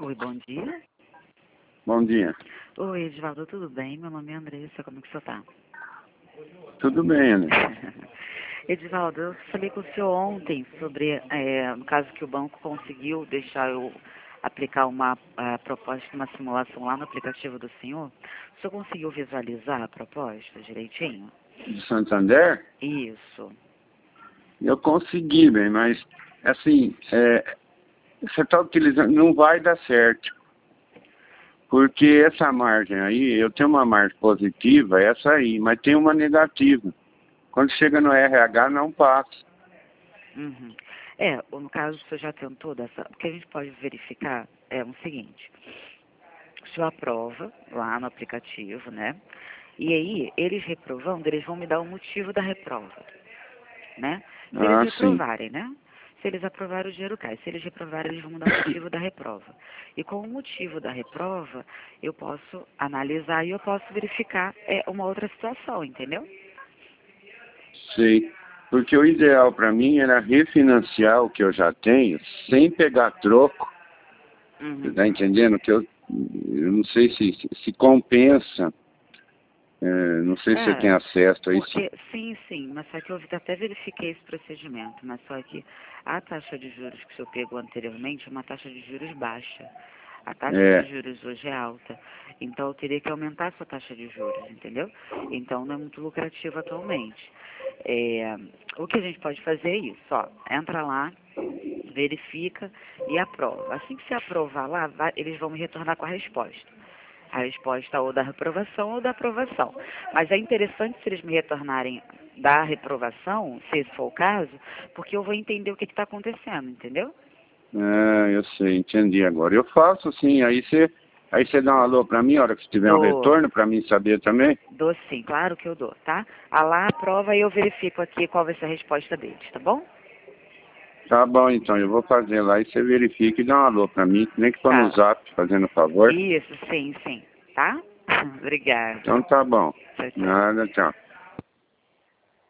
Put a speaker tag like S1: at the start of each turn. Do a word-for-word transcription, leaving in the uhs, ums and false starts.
S1: Oi, bom dia.
S2: Bom dia.
S1: Oi, Edivaldo, tudo bem? Meu nome é Andressa, como é que você está?
S2: Tudo bem, Ana?
S1: Edivaldo, eu falei com o senhor ontem sobre, é, no caso que o banco conseguiu deixar eu aplicar uma a proposta, uma simulação lá no aplicativo do senhor. O senhor conseguiu visualizar a proposta direitinho?
S2: De Santander?
S1: Isso.
S2: Eu consegui, bem, mas, assim, é, você está utilizando, não vai dar certo. Porque essa margem aí, eu tenho uma margem positiva, essa aí, mas tem uma negativa. Quando chega no R H, não passa.
S1: Uhum. É, ou no caso, o senhor já tentou dessa... O que a gente pode verificar é o seguinte. O senhor aprova lá no aplicativo, né? E aí, eles reprovando, eles vão me dar o motivo da reprova, né? Se eles
S2: Ah, sim.
S1: reprovarem, né? Se eles aprovarem, o dinheiro cai. Se eles reprovarem, eles vão me dar o motivo da reprova. E com o motivo da reprova, eu posso analisar e eu posso verificar é, uma outra situação, entendeu?
S2: Sei. Porque o ideal para mim era refinanciar o que eu já tenho, sem pegar troco. Você
S1: Uhum.
S2: está entendendo? Que eu, eu não sei se, se, se compensa. É, não sei se você tem
S1: É,
S2: acesso a isso.
S1: porque, sim, sim, mas só que eu até verifiquei esse procedimento, mas só que a taxa de juros que o senhor pegou anteriormente é uma taxa de juros baixa. A taxa de
S2: É,
S1: juros hoje é alta, então eu teria que aumentar essa taxa de juros, entendeu? Então não é muito lucrativo atualmente. É, o que a gente pode fazer é isso, ó, entra lá, verifica e aprova. Assim que você aprovar lá, vai- eles vão me retornar com a resposta. A resposta ou da reprovação ou da aprovação. Mas é interessante se eles me retornarem da reprovação, se esse for o caso, porque eu vou entender o que está acontecendo, entendeu?
S2: é, eu sei, entendi agora. Eu faço sim, aí você aí você dá um alô para mim, a hora que você tiver um
S1: Dou,
S2: retorno, para mim saber também.
S1: dou sim, claro que eu dou, tá? A lá aprova e eu verifico aqui qual vai ser a resposta deles, tá bom?
S2: Tá bom, então, eu vou fazer lá e você verifica e dá um alô para mim, nem que for no
S1: Tá.
S2: zap, fazendo favor.
S1: Isso, sim, sim, tá? Obrigada.
S2: Então tá bom.
S1: Tchau, tchau.
S2: Nada, tchau.